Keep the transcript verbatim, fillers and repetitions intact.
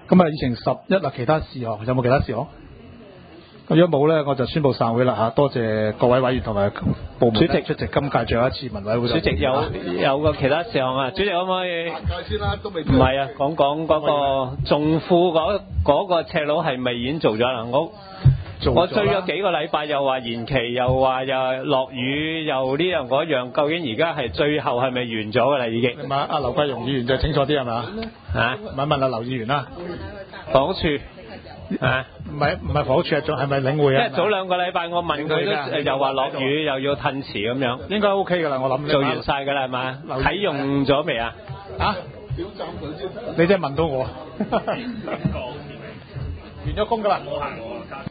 咁啊，議程十一啦，其他事項有冇其他事項？如果冇咧，我就宣布散會啦嚇。多謝各位委員同埋部門主席出席今屆最後一次民委會。 主席有有個其他事項啊，主席可唔可以？ 先啦，都未。 唔係啊，講講嗰個仲富嗰嗰個赤佬係咪已經做咗啦？我我追咗幾個禮拜，又話延期，又話又落雨，又呢樣嗰樣，究竟而家係最後係咪完咗㗎啦？已經。 你問阿劉桂容議員就清楚啲係嘛？ 嚇？ 問問阿劉議員啦。 房署。啊， 唔係唔係房屋署，仲係咪領匯啊？ 因為早兩個禮拜我問佢都又話落雨，又要褪遲咁樣。 應該 OK 㗎啦，我諗。 做完晒㗎啦係嘛？啟用咗未啊？ 啊？你真係問到我。完咗工㗎啦。